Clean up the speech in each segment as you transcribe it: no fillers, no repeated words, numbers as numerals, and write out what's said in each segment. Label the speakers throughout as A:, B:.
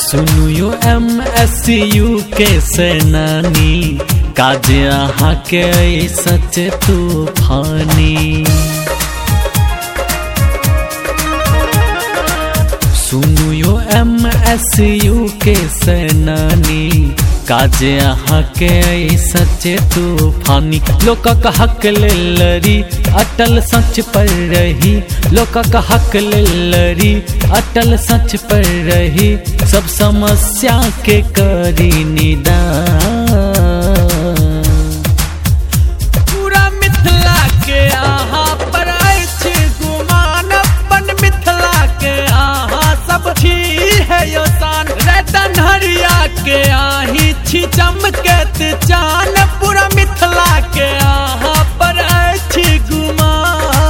A: सुनू यो MSU के सेनानी काज अहाँ के सच तूफानी। सुनू यो MSU के सेनानी काज अहाँ के सच तूफानी। लोकक हक लड़ी अटल सच पर रही, लोकक हक लड़ी अटल सच पर रही, सब समस्या के करी निदान।
B: पूरा मिथिला के अहाँ पर अछि गुमान, अपन मिथिला के अहाँ सब छी है यो शान। रतन हरिया के आही छी चमकत चान, पूरा मिथिला के अहाँ पर अछि गुमान।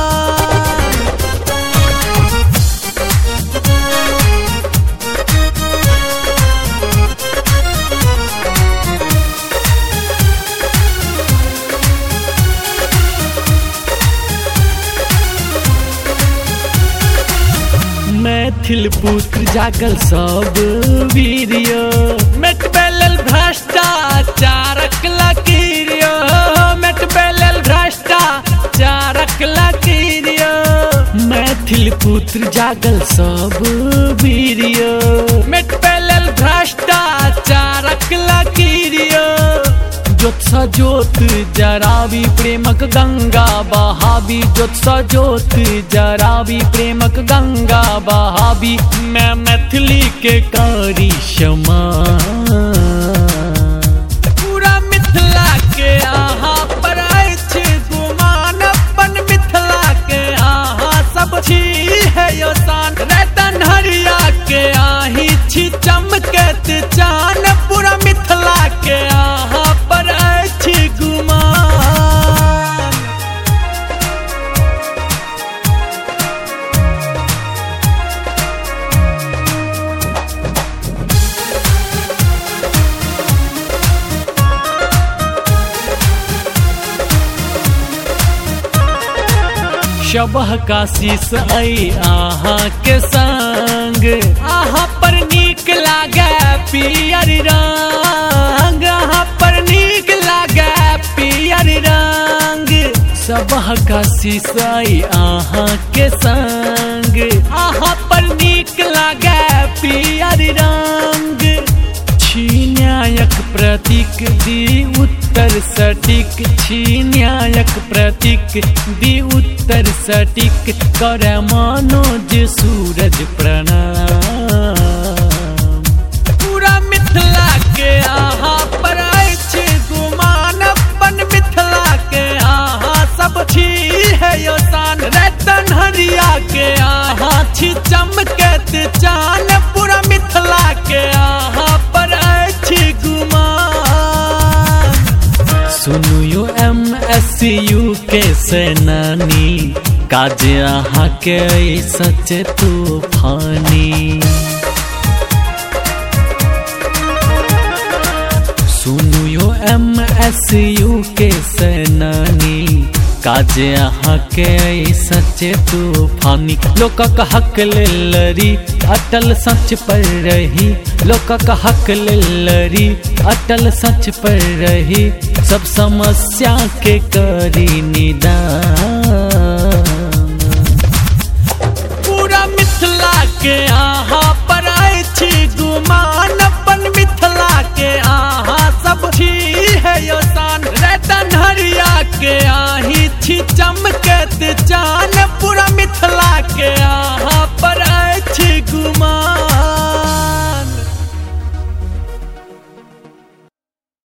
A: मैथिल पुत्र जागल सब वीर्य,
B: मिटबेल भ्रष्टाचारक लकीरियो, मिटबेल भ्रष्टाचारक लकीरियो।
A: मैथिल पुत्र जागल सब वीर्य,
B: मिटबेल भ्रष्टाचारक लकीरियो।
A: ज्योत सा ज्योत जरावी प्रेमक गंगा बहावी, ज्योत सा ज्योत जरावी प्रेमक गंगा बहावी। मैं मैथिली के कारी क्षमा।
B: पूरा मिथिला के अहाँ पर अछि गुमान, अपन मिथिला के अहाँ सब छी है यो शान। रतन हरिया के आही छी चमकत चान, पूरा मिथिला के अहाँ पर अछि गुमान।
A: शबह का शीस आई आहाँ के संग,
B: आहाँ पर नीक लागे पियर रंग, आहाँ पर नीक लागे पियर रंग।
A: शबह का शीस आई आहाँ के संग,
B: आहाँ पर नीक लागे पियर रंग।
A: छी न्यायक प्रतीक दी उत्तर सटीक, छी न्यायक प्रतीक दी उत्तर सटीक, करे मनोज सूरज प्रणाम।
B: पूरा मिथिला के अहाँ पर अछि गुमान, अपन मिथिला के अहाँ सब छी है यो शान। रतन हरिया के अहाँ छी चमकत चान, पूरा मिथिला के अहाँ पर अछि गुमान।
A: सुनू यो MSU के सेनानी काज अहाँ के सच तूफानी। सुनू यो MSU के सेनानी काज अहाँ के सच तूफानी। लोकक हक लड़ी अटल सच पर रही, लोकक हक लड़ी अटल सच पर रही, सब समस्या के करी निदान।
B: पूरा मिथिला के अहाँ पर अछि गुमान, अपन मिथिला के अहाँ सब छी है यो शान। रतन हरिया के आही छी चमकत चान, पूरा मिथिला